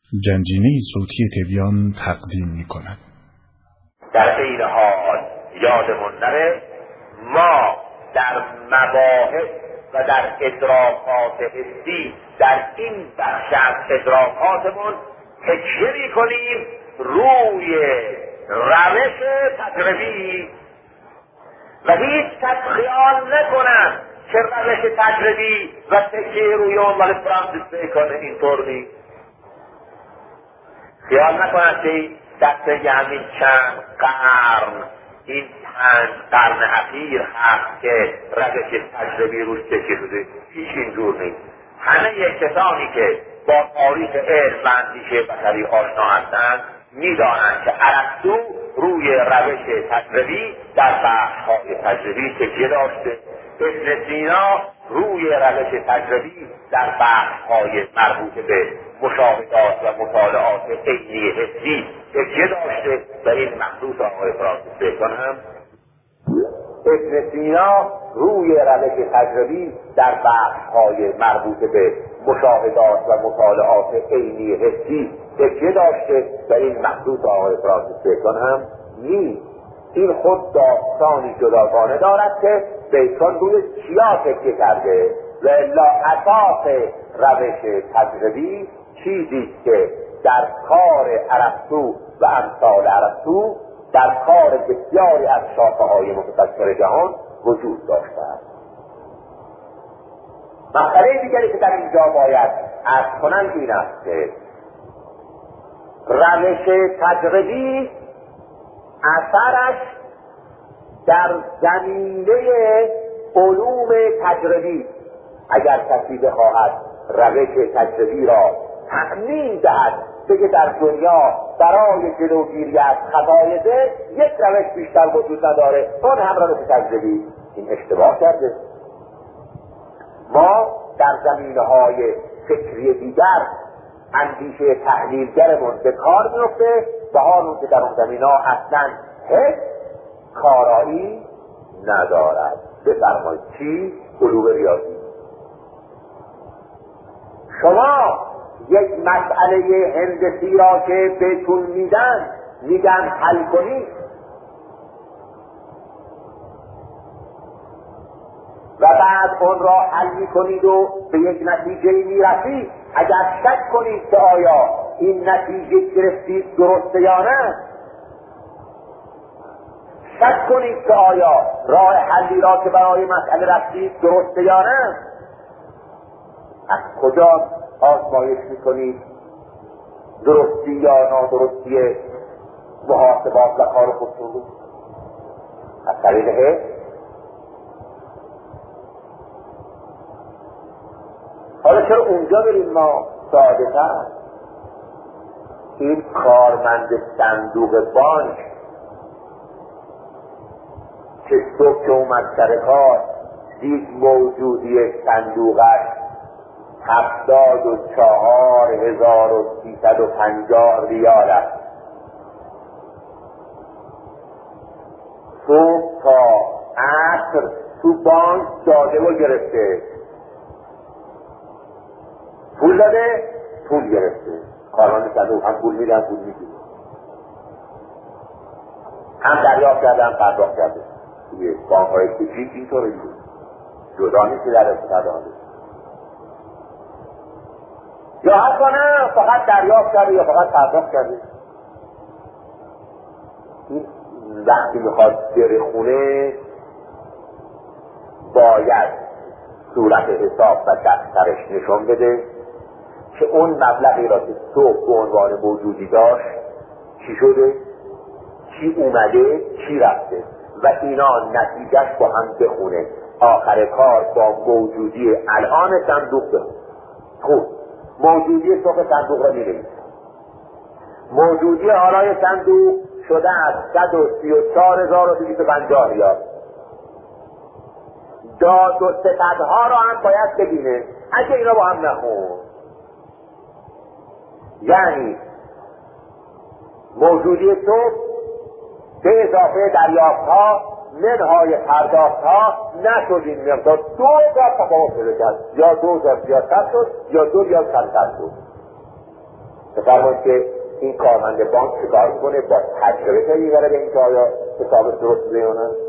گنجینه صوتی تبیان تقدیم می‌کند. در این حال یادمون نره ما در مباحث و در ادراکات حسی در این بخش از ادراکاتمون تکیه می‌کنیم روی روش تجربی و هیچ کس خیال نکنن که روش تجربی و تکیه روی اون مال فرانسیس بیکن اینطور نیست. خیال نکنن که دسته همین چند قرن این 5 قرن اخیر هست که روش تجربی روش تکیه شده. هیچ اینجور نیست. همه کسانی که با تاریخ علم و اندیشه بشری آشنا هستند میدانند که ارسطو روی روش تجربی در بحث‌های تجربی تکیه داشته. ابن سینا روی روش تجربی در بحث‌های مربوط به مشاهدات و مطالعات عینی حسی تکیه داشته و این مخصوص آقای فرانسیس بیکن هم. ابن سینا روی روش تجربی در بحث‌های مربوط به مشاهدات و مطالعات عینی حسی تکیه داشته و این مخصوص آقای فرانسیس بیکن هم نیست. این خود داستانی جداگانه دارد که بیکن روی چیا تکیه کرده و الا اساس روش تجربی چیزی که در کار ارسطو و امثال ارسطو در کار بسیاری از شاخه‌های متفکر جهان وجود داشته است. مسئله دیگری که در اینجا باید عرض کنم این است که روش تجربی اثرش در زمینه علوم تجربی. اگر کسی بخواهد روش تجربی را تأمین دهد بگه در دنیا برای جلوگیری از خطایده یک روش بیشتر وجود نداره اون هم روش تجربی، این اشتباه کرده. ما در زمینه‌های فکری دیگر اندیشه تحلیلگرمون به کار میفته و حالون که در اون زمینه‌ها اصلا هیچ کارایی ندارد. بفرمایید چی؟ علوم ریاضی. شما یک مسئله هندسی را که بهتون میگن حل کنید و بعد اون را حل میکنید و به یک نتیجه میرسید. اگر شک کنید که آیا این نتیجه گرفتید درسته یا نه، شک کنید که آیا راه حلی را که برای مسئله رفتید درسته یا نه، از کجا آزمایش میکنید درستی یا نادرستی محاسبات و کار خودتون رو؟ از طریق حس. حالا چرا اونجا بریم ما ساده تر؟ این کارمند صندوق بانک که صبح که اومد سر کار دید موجودی صندوقش 74,350 ریال است. صبح تا عصر تو بانک داده و گرفته، پول داده پول گرفته. کارمند صندوق هم پول میدن پول میگیره، هم دریافت کرده هم پرداخت کرده. توی بانک های کوچیک اینطوری بود، جدا نیست که در اقتصاد یا حتی نه فقط دریافت کرده یا فقط پرداخت کرده. این وقتی میخواد بره خونه باید صورت حساب و دفترش نشون بده که اون مبلغی را که صبح به عنوان موجودی داشت چی شده، چی اومده، چی رفته و اینا نتیجهش با هم بخونه. آخر کار با موجودی الان صندوق بخونه. خوب موجودی صبح صندوق را می‌بینید. موجودی حالای صندوق شده از 134,250 ریال. داد و ستدها را هم باید ببینه اگه اینا با هم نخون. یعنی موجودی صبح به اضافه دریافت‌ها منهای پرداخت‌ها نشد این مقدار 2000 تفاوت پیدا کرد، یا 2000 زیادتر شد یا 2 یا کمتر شد. بفرمایید که این کارمند بانک چیکار میکنه؟ با تجربه پی میبره به اینکه آیا حساب درست بوده یا نه،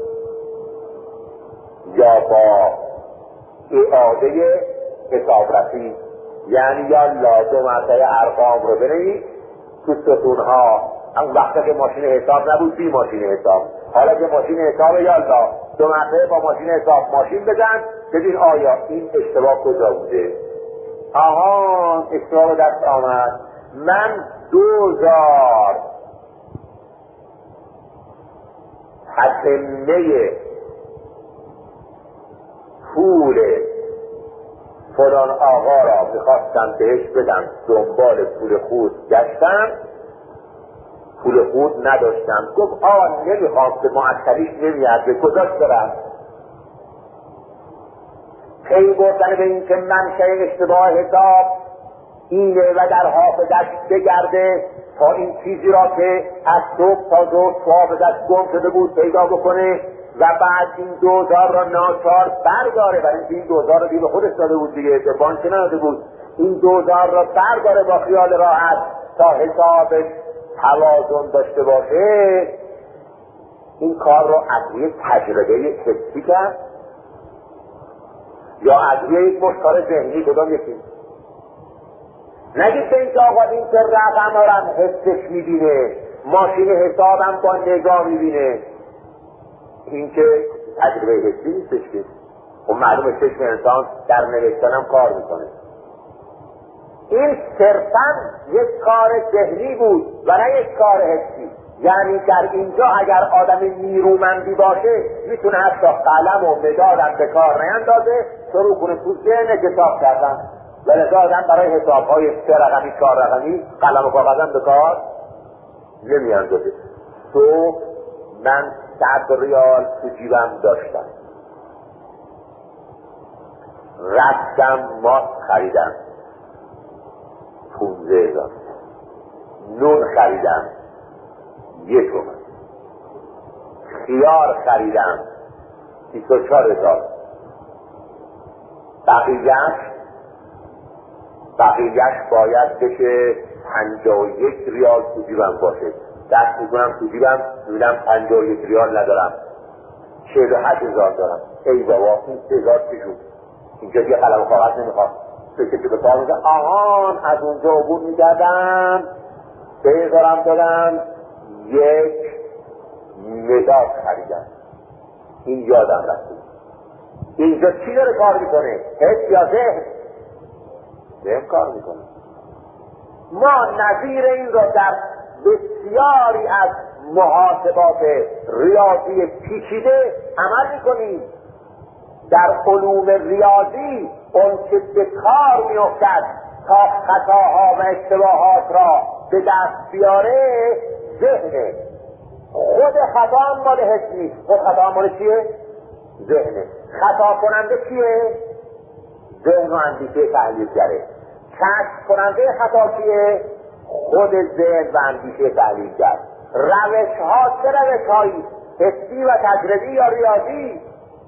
یا با اعاده حسابرسی، یعنی یا دو مرتبه ارقام رو بنویس تو ستونها. اون وقتا که ماشین حساب نبود بی ماشین حساب، حالا که ماشین حساب یالا دو مرتبه با ماشین حساب ماشین بزن ببین آیا این اشتباه کجا بوده. آها اشتباه دست آمد، من 2000 تتمه پول فلان آقا را میخواستم بهش بدم، دنبال پول خود گشتم، پول خود نداشتم، گفت نمیخوام که معطلیش نمیاد، به کجاش برم؟ پی بردن به این که منشأ اشتباه حساب اینه و در حافظش بگرده تا این چیزی را که از صبح تا ظهر تو حافظش گم شده بود پیدا بکنه و بعد این 2000 را ناچار برداره، برای اینکه این 2000 را دیگه به خودش داده بود دیگه، به بانک نداده بود، این 2000 را برداره با خیال راحت تا حسابش توازن داشته باشه. این کار رو از یک تجربه حسی کرد یا از یک مشکل ذهنی؟ کدام یکی؟ نگید به اینکه آقا این که رقم هم حسش میبینه، ماشین حسابم با نگاه میبینه، این که تجربه حسی نیستش که. خب معلومه چشم انسان در نوشتن هم کار میکنه. این صرفا یک کار ذهنی بود و نه یک کار حسی. یعنی در اینجا اگر آدم نیرومندی باشه میتونه حتی قلم و مدادم به کار نیندازه، شروع کنه تو ذهن حساب کردن. ولی آدم برای حسابهای 3 رقمی 4 رقمی قلم و کاغذم به کار نمیاندازه. تو من 100 ریال تو جیبم داشتم، رفتم ماست خریدم 15,000، نون خریدم 1 تومن، خیار خریدم 24,000، بقیهش باید بشه 51 ریال تو جیبم باشه. دست میکنم تو جیبم میبینم 51 ریال ندارم، 48,000 دارم. ای بابا این 3,000 چجور؟ اینجا دیگه قلم و کاغذ نمیخواد، فکر که به کار میگه آهان از اونجا عبور میکردم 3,000 دادم 1 مداد خریدم. این یادم رسید. اینجا چی داره کار میکنه؟ حس یا ذهن؟ ذهن کار میکنه. ما نظیر این را در بسیاری از محاسبات ریاضی پیچیده عمل میکنیم. در علوم ریاضی اون که به کار میافتد تا خطاها و اشتباهات را به دست بیاره ذهنه. خود خطا هم مال حس نیست. خود خطا هم مال چیه؟ ذهنه. خطا کننده کیه؟ ذهن و اندیشه تحلیلگره. کشف کننده خطا کیه؟ خود ذهن و اندیشه تحلیلگر. روش ها چه روش هایی؟ حسی و تجربی یا ریاضی؟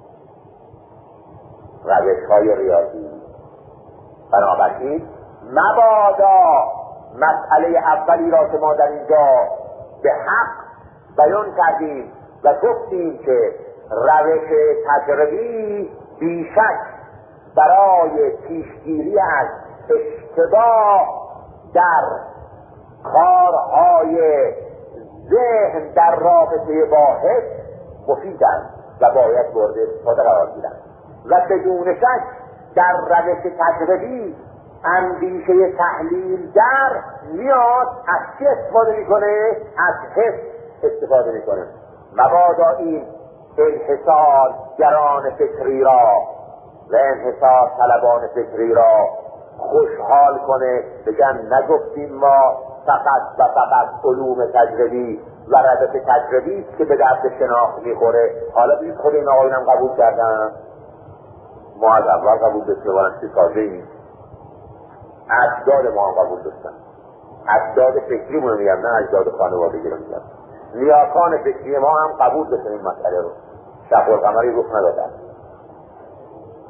روش های ریاضی. بنابراین مبادا مسئله اولی را که ما در اینجا به حق بیان کردیم و گفتیم که روش تجربی بیشک برای پیشگیری از اشتباه در کارهای ذهن در رابطه با حس مفیدند و باید مورد استفاده قرار گیرند. و بدون شک در روش تجربی اندیشه تحلیلگر میاد از چی استفاده میکنه؟ از حس استفاده میکنه. مبادا این انحصار گران فکری را و انحصار طلبان فکری را خوشحال کنه، بگن نگفتیم ما فقط و فقط علوم تجربی و روش تجربی که به درد شناخت میخوره. حالا بید خود این آقایونم قبول کردن، ما از اول قبول داشته بارن که سازه این اجداد ما هم قبول داشتن. اجداد فکری مونو میگم، نه اجداد خانوادگی رو میگم. نیاکان فکری ما هم قبول داشتن این مسئله رو، شق القمری رخ ندادن.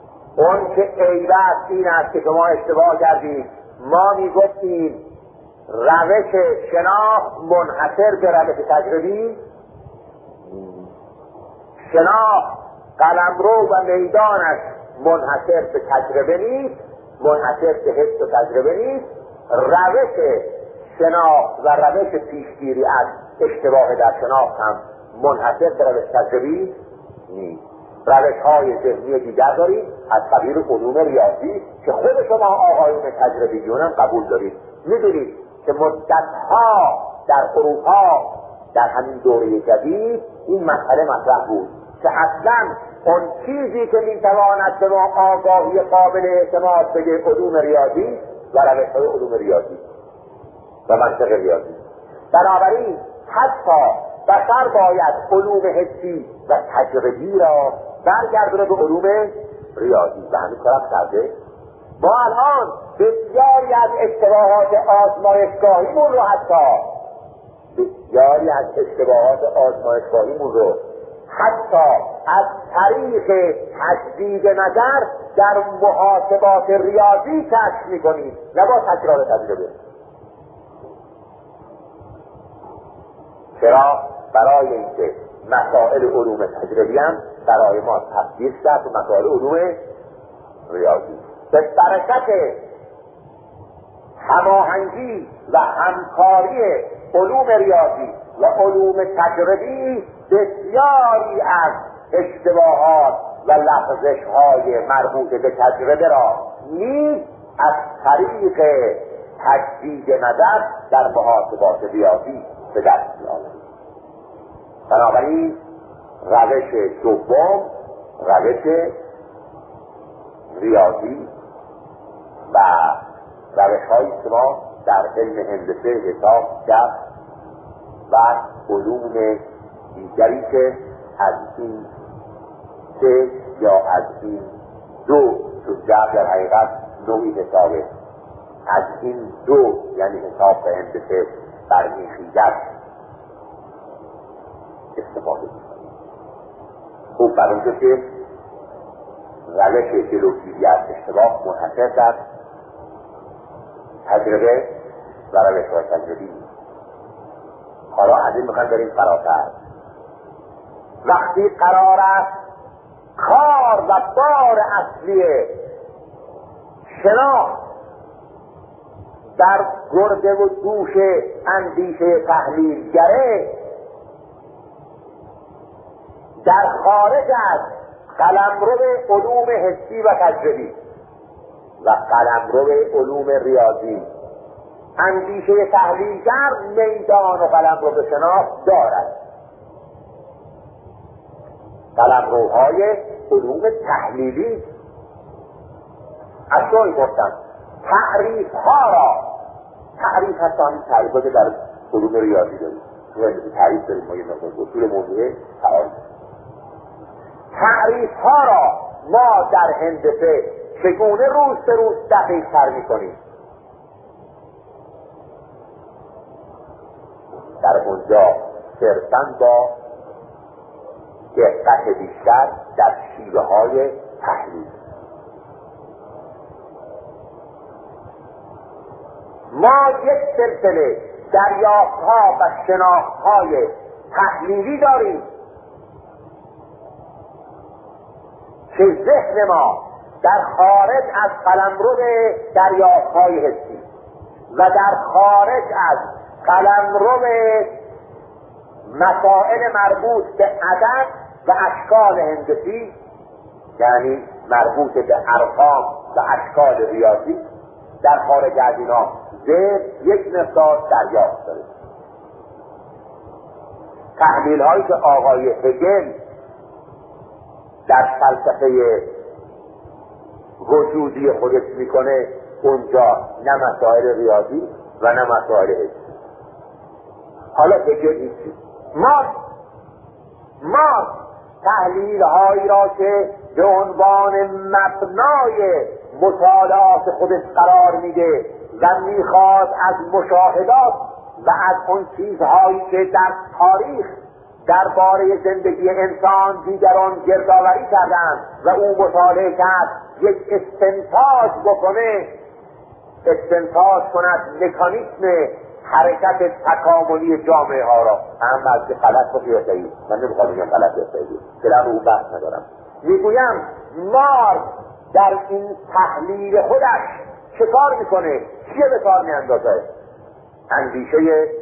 اون که عیبت این است که شما اشتباه کردید. ما میگفتیم روش شناخت منحصر به روش تجربی، شناخت قلمرو و میدانش منحصر به تجربه نیست، منحصر به حس و تجربه نیست. روش شناخت و روش پیشگیری از اشتباه در شناخت هم منحصر به روش تجربی نیست. روش های ذهنی دیگر دارید از قبیل علوم ریاضی که خود شما آقایون تجربیون هم قبول دارید. میدونید که مدتها در اروپا در همین دوره جدید این مسئله مطرح بود که اصلا اون چیزی که میتواند به ما آگاهی قابل اعتماد بده علوم ریاضی و روش‌های علوم ریاضی و منطق ریاضی. بنابراین حتی بشر باید علوم حسی و تجربی را برگردونه به علوم ریاضی و همین کار کرده. ما الان بسیاری از اشتباهات آزمایشگاهیمون رو حتی از طریق تجدید نظر در محاسبات ریاضی کشف میکنیم، نه با تکرار تجربه. چرا؟ برای اینکه مسائل علوم تجربی هم برای ما تبدیل شد به مسائل علوم ریاضی. به برکت هماهنگی و همکاری علوم ریاضی و علوم تجربی بسیاری از اشتباهات و لغزش‌های مربوط به تجربه را نیز از طریق تجدید نظر در محاسبات ریاضی به دست می‌آوریم. بنابراین روش دوم، روش ریاضی و روش‌هایی که ما در علم هندسه حساب کرد و علوم دیگری که از این سه یا از این دو سوجب در حقیقت نوعی حسابه، از این دو یعنی حساب به هندسه برمیخیزد استفاده کنیم. خوب برای که روش جلوگیری از اشتباه منحصر در تجربه و روش‌های تجربی. حالا از این میخوایم بریم فراتر. وقتی قرار است کار و بار اصلی شناخت در گرده و دوش اندیشه تحلیلگره در خارج از قلمرو علوم حسی و تجربی و قلمرو علوم ریاضی اندیشه تحلیلگر میدان و قلمرو به شناخت دارد. قلمروهای علوم تحلیلی از جایی گفتم تعریف ها را، تعریف هست همین تعریفات در علوم ریاضی داریم، تعریف داریم ما یه مقدار اصول موضوعه تعریف ها را ما در هندسه چگونه روز به روز دقیق تر میکنیم. در اونجا صرفاً با دقت بیشتر در شیوه های تحلیل. ما یک سلسله دریافت‌ها و شناخت‌های تحلیلی داریم که ذهن ما در خارج از قلمرو دریافت‌های حسی و در خارج از قلمرو مسائل مربوط به عدد و اشکال هندسی، یعنی مربوط به ارقام و اشکال ریاضی، در خارج از اینا ذهن یک مقدار دریافت داره. تحلیل هایی که آقای هگل در فلسفه وجودی خودش میکنه اونجا نه مسائل ریاضی و نه مسائل حسی. حالا هگل نیستی ما تحلیل هایی را که به عنوان مبنای مطالعات خودش قرار میده و میخواد از مشاهدات و از اون چیزهایی که در تاریخ درباره زندگی انسان دیگران گردآوری کردند و او مطالعه کرد یک استنتاج بکنه، استنتاج کند مکانیسم حرکت تکاملی جامعه ها را هم از غلط باشه یا صحیح، من نمیخوام بگم غلط یا صحیح که در او بحث ندارم، میگویم مارکس در این تحلیل خودش چه کار میکنه؟ چیه به کار میاندازه؟ اندیشه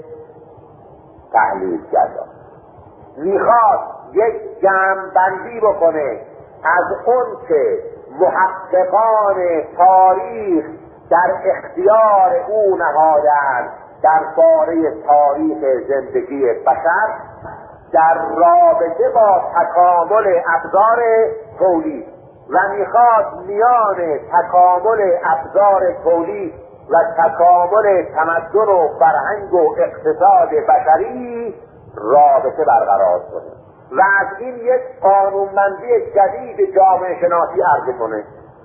تحلیل کرده، میخواد یک جمع‌بندی بکنه از اون که محققان تاریخ در اختیار او نهادند درباره تاریخ زندگی بشر در رابطه با تکامل ابزار تولید، و میخواد میان تکامل ابزار تولید و تکامل تمدن و فرهنگ و اقتصاد بشری رابطه برقرار کنه و از این یک قانونمندی جدید جامعه شناسی عرضه کنه.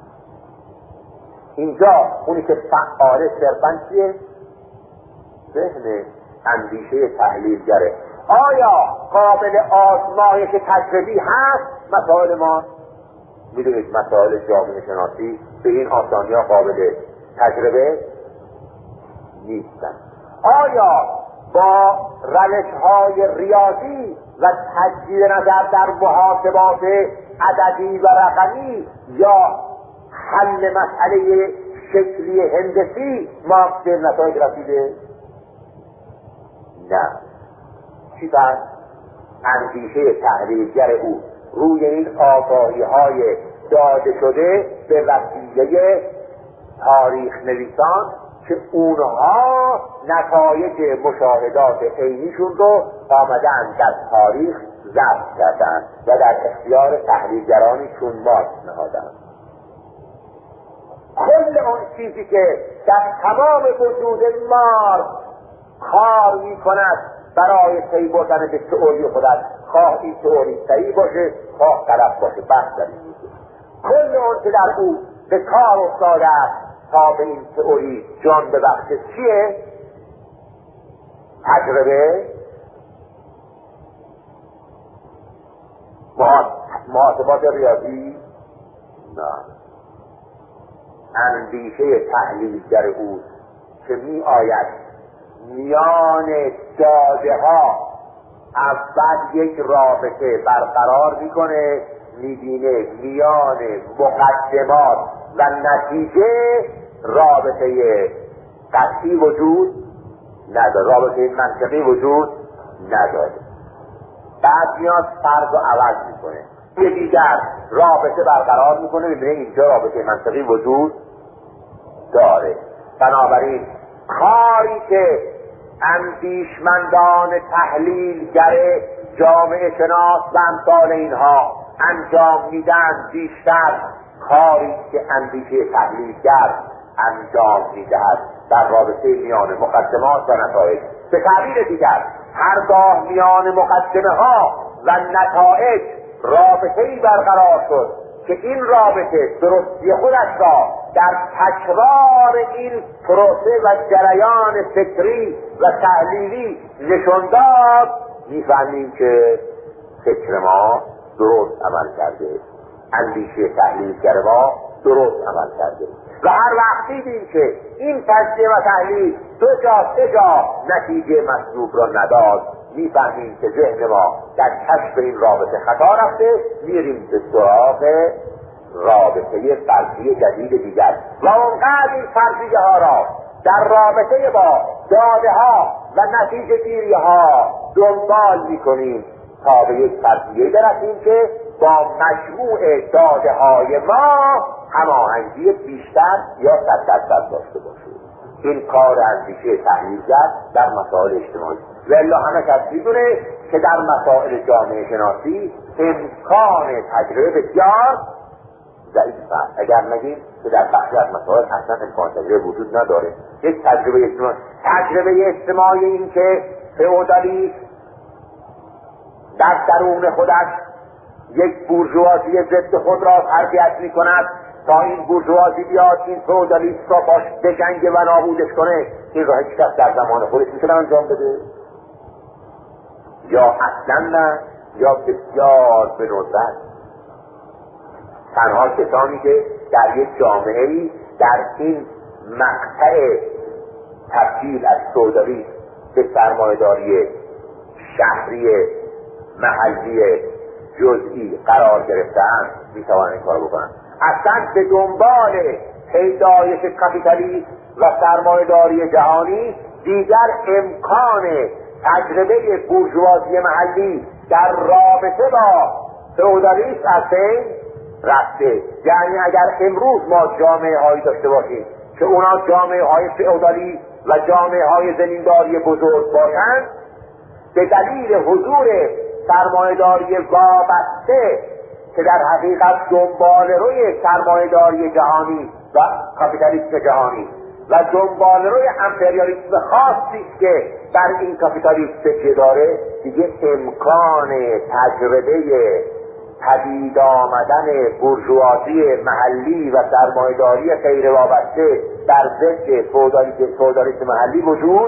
اینجا اونی که فعال صرفاً چیه؟ ذهن اندیشه تحلیلگره. آیا قابل آزمایش تجربی هست؟ مسائل ما میدونید مسائل جامعه شناسی به این آسانی ها قابل تجربه نیستن. آیا با روش‌های ریاضی و تجدید نظر در محاسبات عددی و رقمی یا حل مسئله شکلی هندسی ما به نتایج رسیده؟ نه. چی پس؟ اندیشه تحلیلگر او روی این آگاهی‌های داده شده به وسیله تاریخ نویسان که اونها نتایج مشاهدات عینیشون رو آمدن در تاریخ ضبط کردن و در اختیار تحلیلگرانی چون مارکس نهادن. کل اون چیزی که در تمام وجود مارکس کار می کند برای پی بردن به تئوری خودش، خواه این تئوری صحیح باشه خواه غلط باشه، بحث در این میشه. کل اون که در او به کار افتاده است تا به این تئوری جان ببخشه چیه؟ تجربه، محاسبات ریاضی؟ نه. اندیشه تحلیلگر او که می آید میان داده ها اول یک رابطه برقرار میکنه، میبینه میان مقدمات و نتیجه رابطه قطعی وجود نداره، رابطه منطقی وجود نداره. بعد میاد فرض و عوض میکنه، یه دیگر رابطه برقرار میکنه، میبینه اینجا رابطه منطقی وجود داره. بنابراین کاری که اندیشمندان تحلیلگر جامعه شناس و امثال اینها انجام میدن بیشتر کاری که اندیشه تحلیلگر انجام میدهد در رابطه میان مقدمات و نتایج. به تعبیر دیگر هرگاه میان مقدمه ها و نتایج رابطه‌ای برقرار شد که این رابطه درستی خودش را در تکرار این پروسه و جریان فکری و تحلیلی نشان داد، میفهمیم که فکر ما درست عمل کرده، اندیشه تحلیلگر ما درست عمل کرده. و هر وقت دیدیم که این تجزیه و تحلیل دو جا سه جا نتیجه مطلوب را نداد، میفهمیم که ذهن ما در کشف این رابطه خطا رفته، میریم به سراغ رابطه فرضی جدید دیگر و اونقدر این فرضیه ها را در رابطه با داده ها و نتیجه گیری ها دنبال میکنیم تا به یک فرضیه برسیم که با مجموع داده های ما هماهنگی بیشتر یا 100% داشته باشه. این کار اندیشه تحلیلگر در مسائل اجتماعی. والا همه کس میدونه که در مسائل جامعه شناسی امکان تجربه بسیار ضعیف است. اگر نگیم که در بخشی از مسائل اصلا امکان تجربه وجود نداره. یک تجربه اجتماعی این که فئودالیسم در درون خودش یک بورژوازی ضد خود را تربیت می کند تا این بورژوازی بیاد این فئودالیسم را باش بجنگه و نابودش کنه. این را هیچ کس در زمان خودش میتونه انجام بده؟ یا اصلا نه یا بسیار به ندرت. تنها کسانی که در یک جامعه‌ای در این مقطع تبدیل از فئودالیسم به سرمایه‌داری شهری محلی جزئی قرار گرفتن میتوانند این کار بکنن. اصلا به دنبال پیدایش کاپیتالیسم و سرمایه‌داری جهانی دیگر امکان تجربه بورژوازی محلی در رابطه با فئودالیسم از بین رفته. یعنی اگر امروز ما جامعه هایی داشته باشیم که اونا جامعه های فئودالی و جامعه های زمینداری بزرگ باشند، به دلیل حضور سرمایه‌داری وابسته که در حقیقت دنباله‌روی سرمایه‌داری جهانی و کاپیتالیسم جهانی و دنباله‌روی امپریالیسم خاصی که بر این کاپیتالیسم تکیه داره، دیگه امکان تجربه پدید آمدن بورژوازی محلی و سرمایه‌داری غیر وابسته در ضد فئودالیسم محلی وجود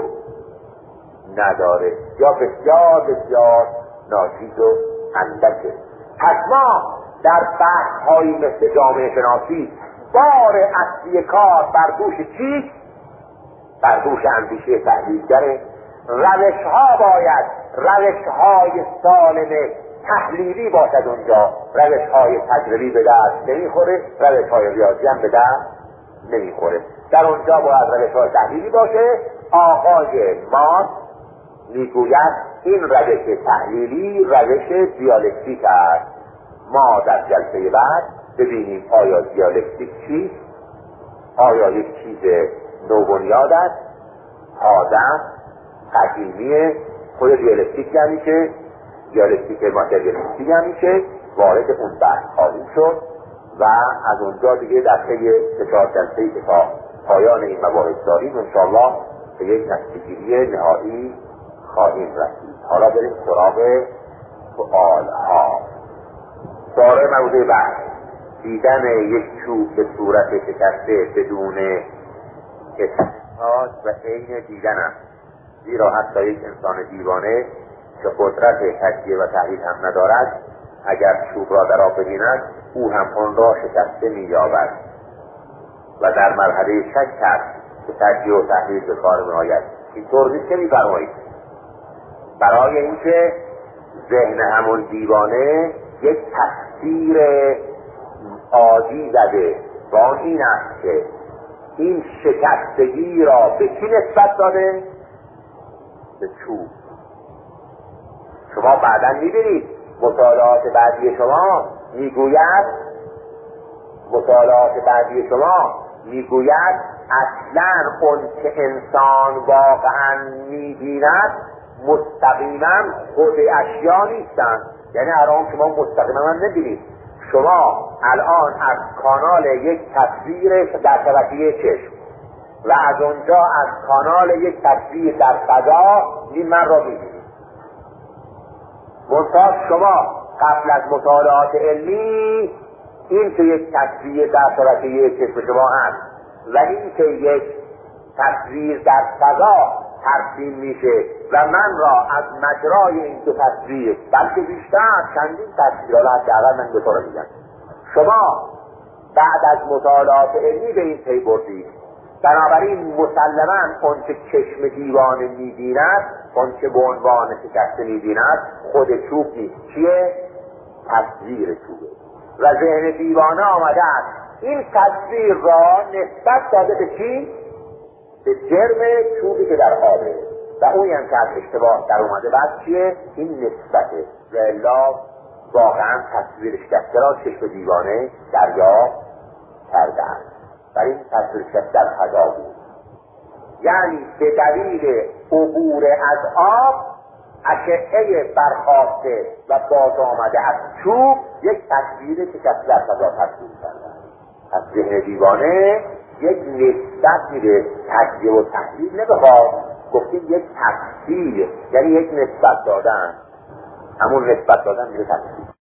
نداره یا بسیار بسیار ناچیز و اندکه. پس ما در بحث‌هایی مثل جامعه شناسی بار اصلی کار بر دوش چیست؟ بر دوش اندیشه تحلیلگره. روش‌ها باید روش‌های سالم تحلیلی باشد، اونجا روش‌های تجربی به دست نمیخوره، روش‌های ریاضی هم به دست نمیخوره. در اونجا باید روش‌های تحلیلی باشه. آقای مارکس میگوید این روش تحلیلی روش دیالکتیک است. ما در جلسه بعد ببینیم آیا دیالکتیک چیست، آیا یک چیز نوبنیاد است، آدم قدیمیه، خود دیالکتیک یعنی که دیالکتیک ماتریالیستی یعنی که وارد اون بحث خواهیم شد و از اونجا دیگه در طی 3-4 جلسه‌ای که تا پایان این مباحث داریم انشاءالله به یک نتیجه‌گیری نهایی خواهیم رسید. حالا بریم سراغ سؤال‌ها. سوال موضوع بحث: دیدن یک چوب به صورت شکسته بدون استنتاج و عین دیدن است، زیرا حتی یک انسان دیوانه که قدرت تجزیه و تحلیل هم ندارد اگر چوب را در آب ببیند او هم آن را شکسته می‌یابد و در مرحله شک است که تجزیه و تحلیل به کار می‌آید. اینطور نیست که می‌فرمایید برای اینکه ذهن همون دیوانه یک تفسیر عادی زده و آن این است که این شکستگی را به کی نسبت داده؟ به چوب. شما بعداً می‌بینید مطالعات بعدی شما میگوید اصلاً اون که انسان واقعاً می‌بیند مستقیما خود اشیا نیستند. یعنی الان شما مستقیما نمی‌بینید. شما الان از کانال یک تصویر در شبکیه چشم و از اونجا از کانال یک تصویر در فضا من را می‌بینید. منتها شما قبل از مطالعات علمی این که یک تصویر در شبکیه چشم شما هست و این که یک تصویر در فضا ترسیم میشه و من را از مجرای این دو تصویر بلکه بیشتر چندین تصویر حداقل من دو تا رو میگم شما بعد از مطالعات علمی به این پی بردید. بنابراین مسلما اون که چشم دیوانه میبیند، اون که به عنوان شکسته میبیند خود چوب نیست. چیه؟ تصویر چوبه و ذهن دیوانه آمده است این تصویر را نسبت داده به چی؟ به جرم چوبی که در آبه و اونی هم که از اشتباه در اومده. بعد چیه؟ این نسبته و الا واقعا تصویر شکسته را چشم دیوانه دریافت کرده است. برای این تصویر شکسته در فضا بود، یعنی به دلیل عبور از آب اشعه برخاسته و باز آمده از چوب یک تصویر شکسته در فضا تصویر کرده. از ذهن دیوانه یک نسبت میده، تجزیه و تحلیل نمیخواد، گفتیم یک تفسیر، یعنی یک نسبت دادن، همون نسبت دادن میده تفسیر.